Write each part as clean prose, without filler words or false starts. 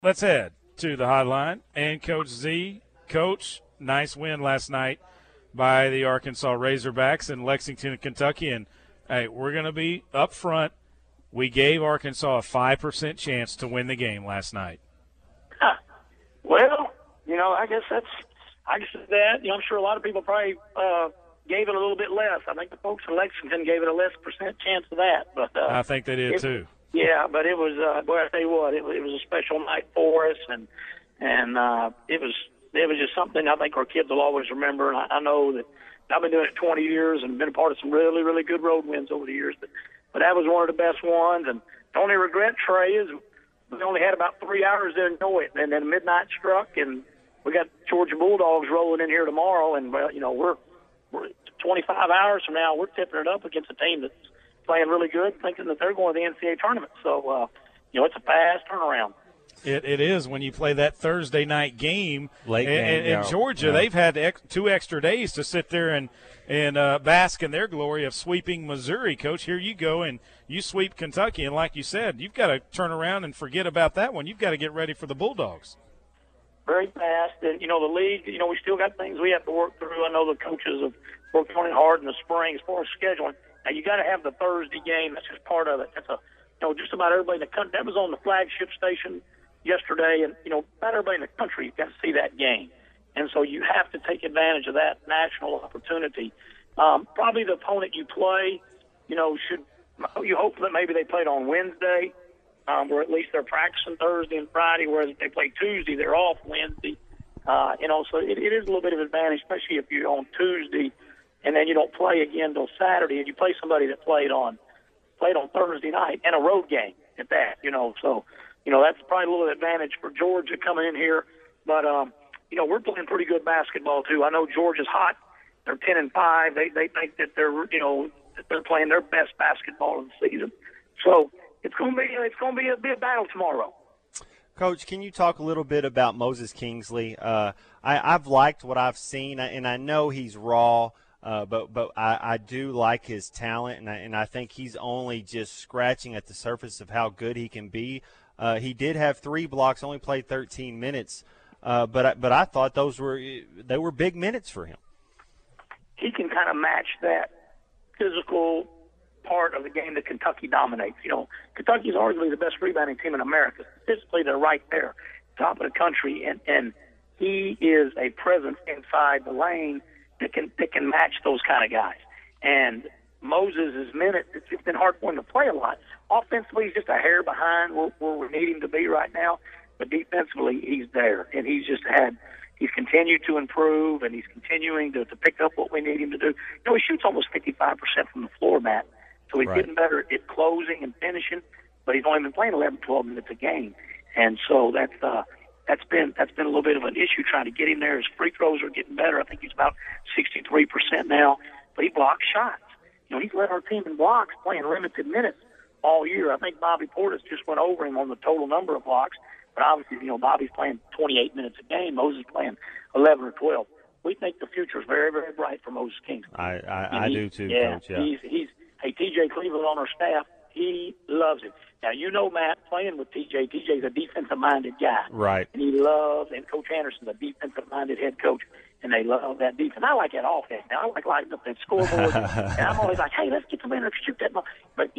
Let's head to the hotline and Coach Z. Coach, nice win last night by the Arkansas Razorbacks in Lexington, Kentucky. And, hey, we're going to be up front. We gave Arkansas a 5% chance to win the game last night. Well, I guess that. I'm sure a lot of people probably gave it a little bit less. I think the folks in Lexington gave it a less percent chance of that. But I think they did too. Yeah, but it was. Boy, I tell you what, it was a special night for us, and it was just something I think our kids will always remember. And I know that I've been doing it 20 years and been a part of some really, really good road wins over the years. But that was one of the best ones. And the only regret, Trey, is we only had about 3 hours to enjoy it, and then midnight struck, and we got Georgia Bulldogs rolling in here tomorrow. And we're 25 hours from now, we're tipping it up against a team that's playing really good, thinking that they're going to the NCAA tournament. So, it's a fast turnaround. It is when you play that Thursday night game. Late game, in Georgia, they've had 2 extra days to sit there and bask in their glory of sweeping Missouri. Coach, here you go, and you sweep Kentucky. And like you said, you've got to turn around and forget about that one. You've got to get ready for the Bulldogs. Very fast. And, the league, we still got things we have to work through. I know the coaches have worked on it hard in the spring as far as scheduling. Now, you got to have the Thursday game. That's just part of it. That's just about everybody in the country. That was on the flagship station yesterday, and, about everybody in the country got to see that game. And so you have to take advantage of that national opportunity. Probably the opponent you play, you hope that maybe they played on Wednesday, or at least they're practicing Thursday and Friday, whereas if they play Tuesday, they're off Wednesday. So it is a little bit of an advantage, especially if you're on Tuesday and then you don't play again till Saturday, and you play somebody that played on Thursday night, and a road game at that. So that's probably a little advantage for Georgia coming in here. But we're playing pretty good basketball too. I know Georgia's hot. They're 10-5. They think that they're playing their best basketball of the season. So it's going to be a big battle tomorrow. Coach, can you talk a little bit about Moses Kingsley? I've liked what I've seen, and I know he's raw. But I do like his talent, and I think he's only just scratching at the surface of how good he can be. He did have 3 blocks, only played 13 minutes, but I thought they were big minutes for him. He can kind of match that physical part of the game that Kentucky dominates. Kentucky is arguably the best rebounding team in America. Statistically, they're right there, top of the country, and he is a presence inside the lane that can match those kind of guys. And Moses' minutes, it's been hard for him to play a lot. Offensively, he's just a hair behind where we need him to be right now. But defensively, he's there. And he's continued to improve, and he's continuing to pick up what we need him to do. He shoots almost 55% from the floor, Matt. So he's getting better at closing and finishing, but he's only been playing 11, 12 minutes a game. And so that's been a little bit of an issue trying to get him there. His free throws are getting better. I think he's about 63% now, but he blocks shots. He's led our team in blocks playing limited minutes all year. I think Bobby Portis just went over him on the total number of blocks, but obviously, Bobby's playing 28 minutes a game. Moses playing 11 or 12. We think the future is very, very bright for Moses Kingsley. I do too, yeah, Coach. Yeah, hey, TJ Cleveland on our staff, he loves it. Now, Matt, playing with TJ, TJ's a defensive-minded guy. Right. And and Coach Anderson's a defensive-minded head coach, and they love that defense. I like that offense. Now, I like lighting up that scoreboard, and I'm always like, hey, let's get some in there, shoot that ball. But,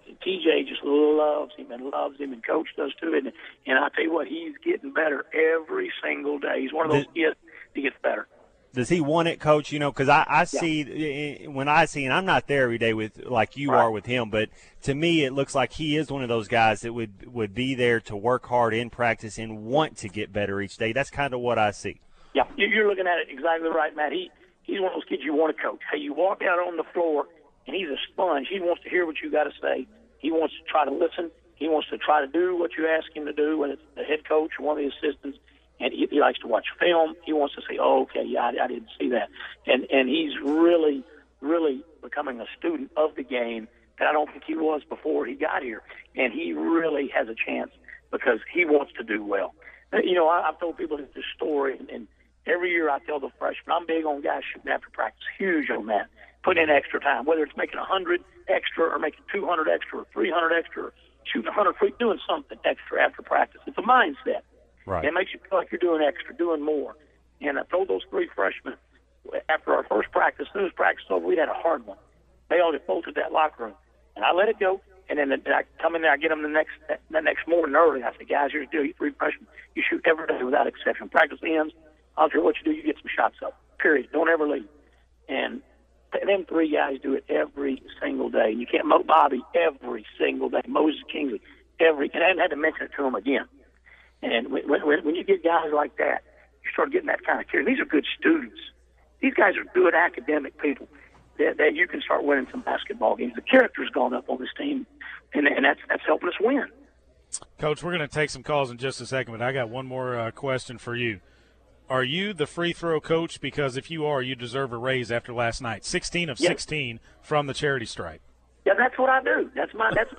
TJ just loves him, and Coach does too. And I tell you what, he's getting better every single day. He's one of those kids that gets better. Does he want it, Coach? Because I see when I see, and I'm not there every day with like you are with him, but to me it looks like he is one of those guys that would be there to work hard in practice and want to get better each day. That's kind of what I see. Yeah, you're looking at it exactly right, Matt. He's one of those kids you want to coach. Hey, you walk out on the floor, and he's a sponge. He wants to hear what you got to say. He wants to try to listen. He wants to try to do what you ask him to do, when it's the head coach or one of the assistants. And he likes to watch film. He wants to say, oh, okay, yeah, I didn't see that. And he's really, really becoming a student of the game that I don't think he was before he got here. And he really has a chance because he wants to do well. I've told people this story, and every year I tell the freshmen, I'm big on guys shooting after practice, huge on that, putting in extra time, whether it's making 100 extra or making 200 extra or 300 extra or shooting 100 free, doing something extra after practice. It's a mindset. Right. It makes you feel like you're doing extra, doing more. And I told those 3 freshmen after our first practice, as soon as practice was over, we had a hard one. They all just bolted that locker room. And I let it go. And then I come in there, I get them the next morning early. I say, guys, here's the deal. You 3 freshmen, you shoot every day without exception. Practice ends. I don't care what you do, you get some shots up. Period. Don't ever leave. And them 3 guys do it every single day. You can't mow Bobby every single day. Moses Kingsley and I haven't had to mention it to him again. And when you get guys like that, you start getting that kind of care. These are good students. These guys are good academic people that you can start winning some basketball games. The character's gone up on this team, and that's helping us win. Coach, we're going to take some calls in just a second, but I got one more question for you. Are you the free throw coach? Because if you are, you deserve a raise after last night. 16 of 16 from the charity stripe. Yeah, that's what I do. That's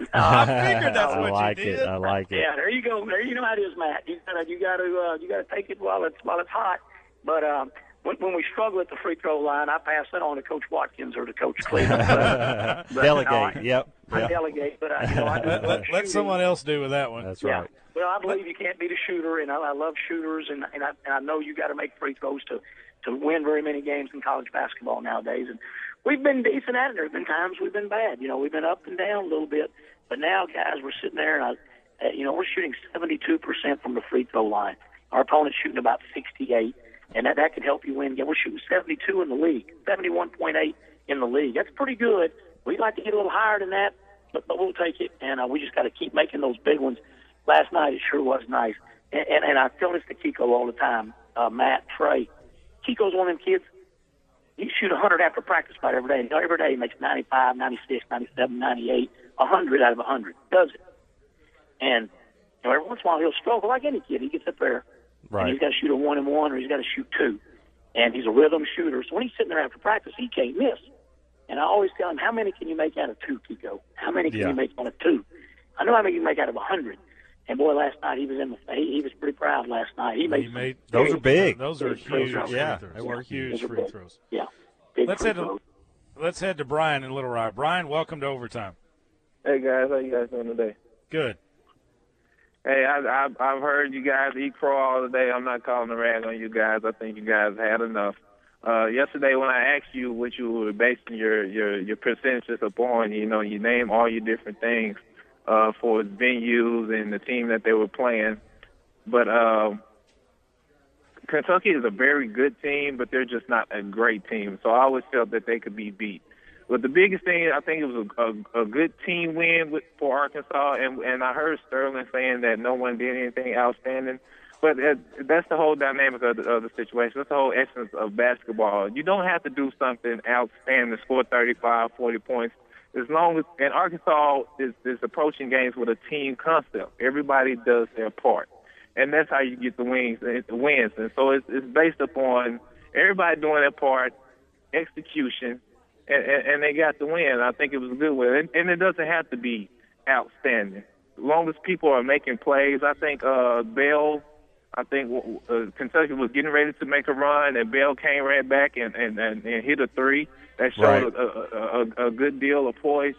I figured that's what like you did. I like it. Yeah, there you go. There you know how it is, Matt. You gotta take it while it's hot. But when we struggle at the free throw line, I pass that on to Coach Watkins or to Coach Cleveland. Delegate. Yep. I delegate, but I do let someone else do with that one. That's right. Well, I believe you can't beat a shooter, and I love shooters, and I know you got to make free throws to win very many games in college basketball nowadays. And we've been decent at it. There have been times we've been bad. We've been up and down a little bit. But now, guys, we're sitting there, and we're shooting 72% from the free throw line. Our opponent's shooting about 68, and that can help you win. We're shooting 72 in the league, 71.8 in the league. That's pretty good. We'd like to get a little higher than that, but we'll take it, and we just got to keep making those big ones. Last night, it sure was nice. And I tell this to Kiko all the time, Matt, Trey. Kiko's one of them kids. He shoot 100 after practice about every day. Every day he makes 95, 96, 97, 98, 100 out of 100. Does it. And every once in a while he'll struggle like any kid. He gets up there, Right. and he's got to shoot a 1-and-1 or he's got to shoot 2. And he's a rhythm shooter. So when he's sitting there after practice, he can't miss. And I always tell him, how many can you make out of 2, Kiko? How many can you make out of 2? I know how many you can make out of 100. And boy, last night he was pretty proud. Last night he made those are big. Those are huge. Yeah, free throws. they were huge free throws. Yeah. Let's head to Brian in Little Rock. Brian, welcome to Overtime. Hey guys, how you guys doing today? Good. Hey, I've heard you guys eat crow all day. I'm not calling a rag on you guys. I think you guys had enough. Yesterday when I asked you what you were basing your percentages upon, you name all your different things for venues and the team that they were playing. But Kentucky is a very good team, but they're just not a great team. So I always felt that they could be beat. But the biggest thing, I think it was a good team win for Arkansas, and I heard Sterling saying that no one did anything outstanding. But that's the whole dynamic of the situation. That's the whole essence of basketball. You don't have to do something outstanding to score 35, 40 points. As long as, and Arkansas is approaching games with a team concept. Everybody does their part. And that's how you get the wins. And so it's based upon everybody doing their part, execution, and they got the win. I think it was a good win. And it doesn't have to be outstanding. As long as people are making plays, I think Kentucky was getting ready to make a run, and Bell came right back and hit a 3. That showed a good deal of poise,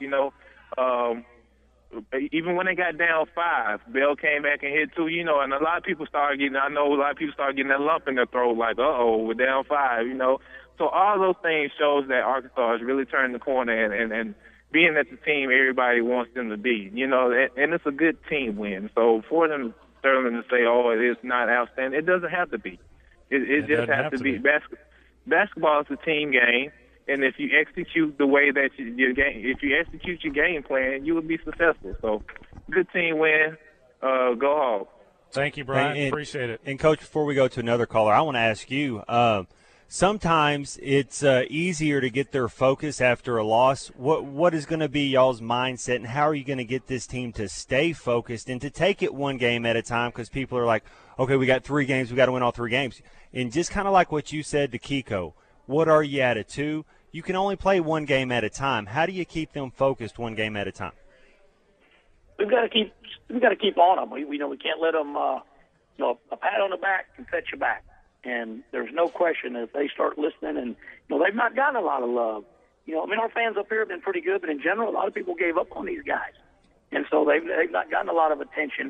Even when they got down 5, Bell came back and hit 2, and a lot of people started getting that lump in their throat, like, we're down 5, So all those things shows that Arkansas has really turned the corner and being at the team everybody wants them to be, and it's a good team win. So for them, Sterling, to say, it is not outstanding, it doesn't have to be. It just has to be. Basketball is a team game. And if you execute the way that if you execute your game plan, you will be successful. So, good team win. Go Hogs. Thank you, Brian. Appreciate it. And, Coach, before we go to another caller, I want to ask you, sometimes it's easier to get their focus after a loss. What is going to be y'all's mindset, and how are you going to get this team to stay focused and to take it one game at a time? Because people are like, okay, we got 3 games. We got to win all 3 games. And just kind of like what you said to Kiko, what are you at 2? You can only play 1 game at a time. How do you keep them focused 1 game at a time? We've got to keep on them. We can't let them. A pat on the back can set you back, and there's no question that if they start listening, and they've not gotten a lot of love. Our fans up here have been pretty good, but in general, a lot of people gave up on these guys, and so they've not gotten a lot of attention.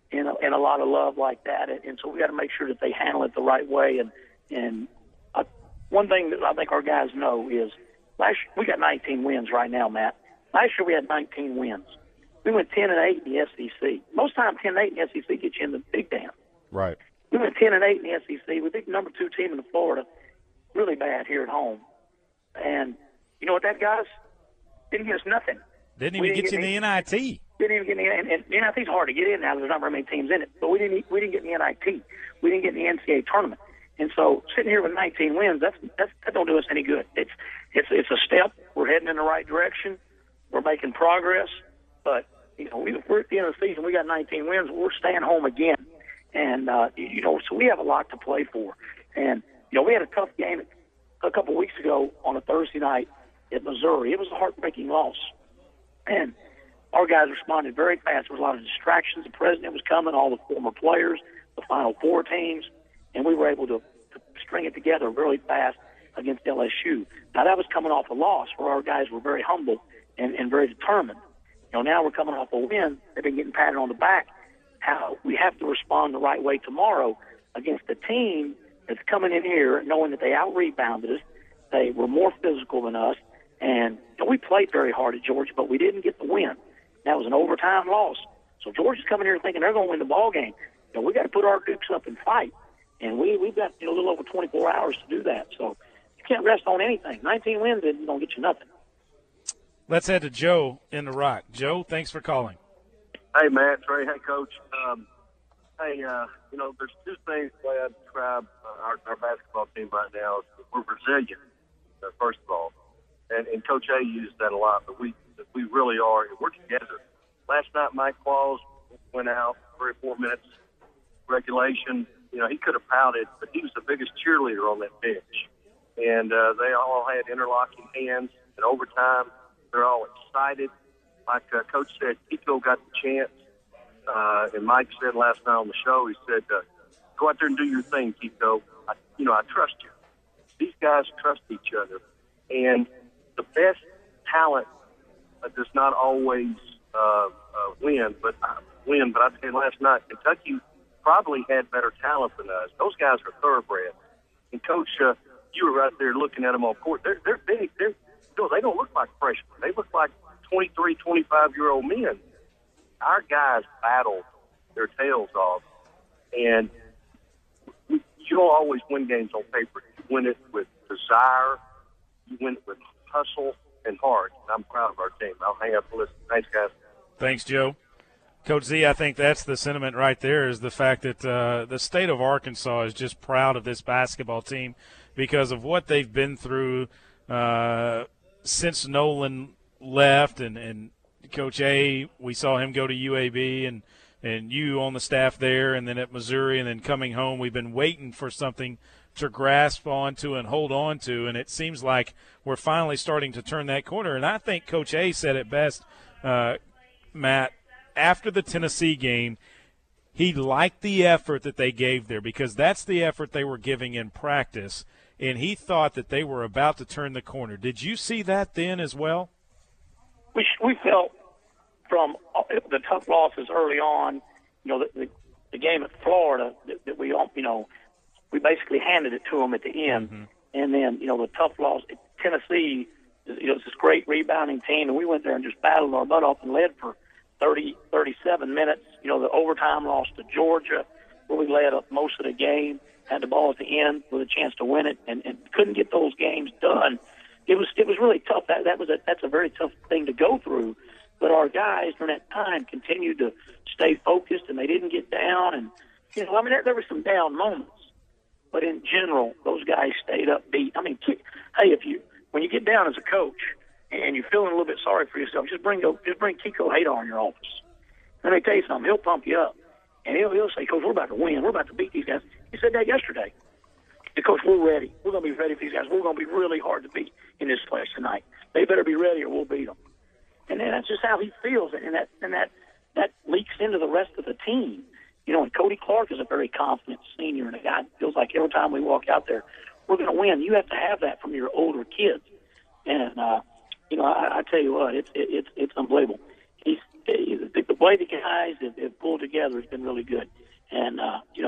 and a lot of love like that. And so we got to make sure that they handle it the right way. And one thing that I think our guys know is we got 19 wins right now, Matt. Last year we had 19 wins. We went 10-8 in the SEC. Most times 10-8 in the SEC gets you in the Big Dance. Right. We went 10-8 in the SEC. We beat the number 2 team in Florida really bad here at home. And you know what that got us? Didn't get us nothing. Didn't even get you in the NIT. Didn't even get in the and the NIT's hard to get in now. There's not very many teams in it. But we didn't get in the NIT. We didn't get in the NCAA tournament. And so sitting here with 19 wins, that don't do us any good. It's a step. We're heading in the right direction. We're making progress. But we're at the end of the season. We got 19 wins. We're staying home again. And so we have a lot to play for. And we had a tough game a couple weeks ago on a Thursday night at Missouri. It was a heartbreaking loss. And our guys responded very fast. There was a lot of distractions. The president was coming, all the former players, the Final Four teams, and we were able to string it together really fast against LSU. Now, that was coming off a loss where our guys were very humble and very determined. Now we're coming off a win. They've been getting patted on the back. How we have to respond the right way tomorrow against a team that's coming in here knowing that they out-rebounded us. They were more physical than us. And we played very hard at Georgia, but we didn't get the win. That was an overtime loss. So Georgia's coming here thinking they're going to win the ball game. We got to put our dukes up and fight. And we've got a little over 24 hours to do that. So you can't rest on anything. 19 wins isn't going to get you nothing. Let's head to Joe in the Rock. Joe, thanks for calling. Hey, Matt, Trey. Hey, Coach. There's two things the way I describe our basketball team right now. We're resilient, first of all. And Coach A used that a lot, but we really are. We're together. Last night, Mike Qualls went out 3 or 4 minutes regulation. He could have pouted, but he was the biggest cheerleader on that bench. And they all had interlocking hands. In overtime, they're all excited. Like Coach said, Kiko got the chance. And Mike said last night on the show, he said, go out there and do your thing, Kiko. I trust you. These guys trust each other. And the best talent does not always win. But I tell you, last night, Kentucky probably had better talent than us. Those guys are thoroughbred. And, Coach, you were right there looking at them on court. They're big. They don't look like freshmen. They look like 23, 25-year-old men. Our guys battle their tails off. And you don't always win games on paper. You win it with desire. You win it with hustle and heart. And I'm proud of our team. I'll hang up and listen. Thanks, guys. Thanks, Joe. Coach Z, I think that's the sentiment right there, is the fact that the state of Arkansas is just proud of this basketball team because of what they've been through since Nolan left. And Coach A, we saw him go to UAB and you on the staff there, and then at Missouri, and then coming home. We've been waiting for something to grasp onto and hold on to, and it seems like we're finally starting to turn that corner. And I think Coach A said it best, Matt, after the Tennessee game. He liked the effort that they gave there because that's the effort they were giving in practice, and he thought that they were about to turn the corner. Did you see that then as well? We felt from the tough losses early on, the game at Florida that we basically handed it to them at the end. Mm-hmm. And then, the tough loss at Tennessee, it's this great rebounding team, and we went there and just battled our butt off and led for 37 minutes. The overtime loss to Georgia, where we led up most of the game, had the ball at the end with a chance to win it, and couldn't get those games done. It was really tough. That's a very tough thing to go through. But our guys during that time continued to stay focused, and they didn't get down. And there were some down moments, but in general, those guys stayed upbeat. Hey, when you get down as a coach and you're feeling a little bit sorry for yourself, just bring Kiko Hadar in your office. Let me tell you something. He'll pump you up, and he'll say, "Coach, we're about to win. We're about to beat these guys." He said that yesterday. Coach, we're ready. We're going to be ready for these guys. We're going to be really hard to beat in this place tonight. They better be ready, or we'll beat them. And then that's just how he feels, and that leaks into the rest of the team. And Cody Clark is a very confident senior, and a guy that feels like every time we walk out there, we're going to win. You have to have that from your older kids. And I tell you what, it's unbelievable. The way the guys have pulled together has been really good. And,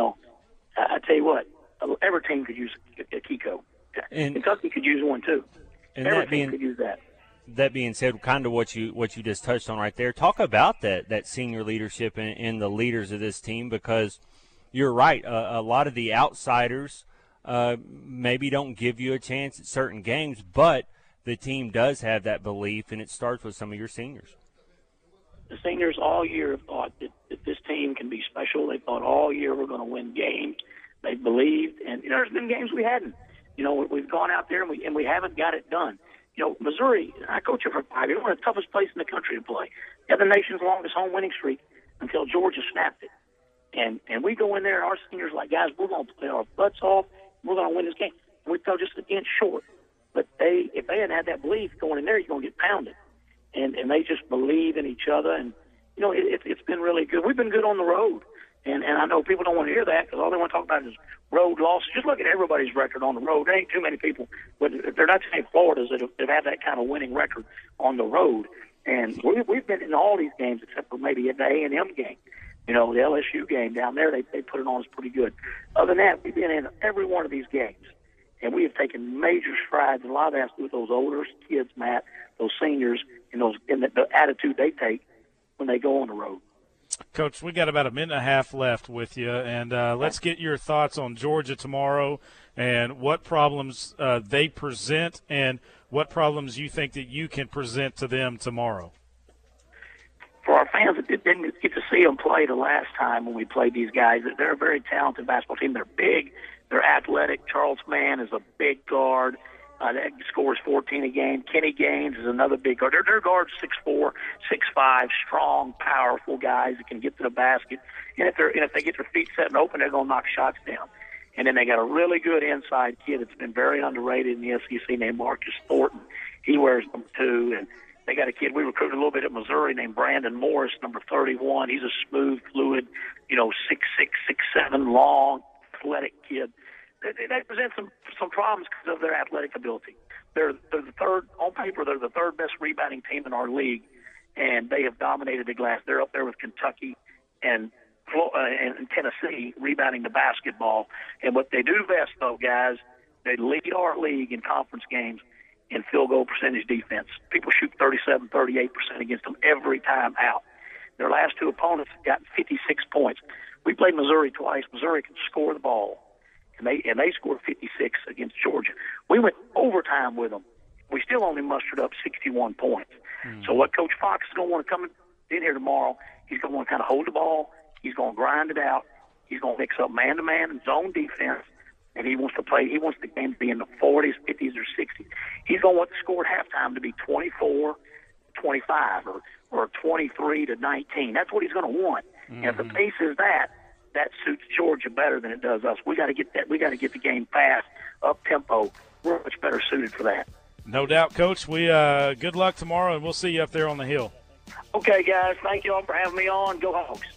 I tell you what, every team could use a Kiko. And Kentucky could use one, too. And every team could use that. That being said, kind of what you just touched on right there, talk about that senior leadership and the leaders of this team, because you're right. A lot of the outsiders maybe don't give you a chance at certain games, but the team does have that belief, and it starts with some of your seniors. The seniors all year have thought that this team can be special. They thought all year we're going to win games. They believed, and there's been games we hadn't. We've gone out there and we haven't got it done. Missouri, I coached it for 5 years. We're the toughest place in the country to play. They had the nation's longest home winning streak until Georgia snapped it. And we go in there, and our seniors like, guys, we're going to play our butts off. We're going to win this game. And we fell just an inch short. But if they hadn't had that belief going in there, you're going to get pounded. And they just believe in each other. And, it's been really good. We've been good on the road. And I know people don't want to hear that because all they want to talk about is road losses. Just look at everybody's record on the road. There ain't too many people, but they're not too many Floridas that have had that kind of winning record on the road. And we've been in all these games except for maybe the A&M game. The LSU game down there, they put it on us pretty good. Other than that, we've been in every one of these games. And we have taken major strides, and a lot of that has to do with those older kids, Matt, those seniors, and the attitude they take when they go on the road. Coach, we got about a minute and a half left with you, and let's get your thoughts on Georgia tomorrow and what problems they present and what problems you think that you can present to them tomorrow. For our fans that didn't get to see them play the last time when we played these guys, they're a very talented basketball team. They're big. They're athletic. Charles Mann is a big guard. That scores 14 a game. Kenny Gaines is another big guard. Their guards 6'4", 6'5", strong, powerful guys that can get to the basket. And if they get their feet set and open, they're going to knock shots down. And then they got a really good inside kid that's been very underrated in the SEC named Marcus Thornton. He wears number 2. And they got a kid we recruited a little bit at Missouri named Brandon Morris, number 31. He's a smooth, fluid, 6'6", 6'7", long, athletic kid. They present some problems because of their athletic ability. They're the third on paper. They're the third best rebounding team in our league, and they have dominated the glass. They're up there with Kentucky and Tennessee rebounding the basketball. And what they do best, though, guys, they lead our league in conference games in field goal percentage defense. People shoot 37, 38% against them every time out. Their last 2 opponents got 56 points. We played Missouri twice. Missouri can score the ball. And they scored 56 against Georgia. We went overtime with them. We still only mustered up 61 points. So what Coach Fox is going to want to come in here tomorrow, he's going to want to kind of hold the ball. He's going to grind it out. He's going to mix up man-to-man and zone defense. And he wants the game to be in the 40s, 50s, or 60s. He's going to want the score at halftime to be 24-25 or 23-19. That's what he's going to want. And if the pace is that suits Georgia better than it does us. We got to get that. We got to get the game fast, up tempo. We're much better suited for that. No doubt, Coach. We good luck tomorrow, and we'll see you up there on the hill. Okay, guys. Thank you all for having me on. Go Hogs.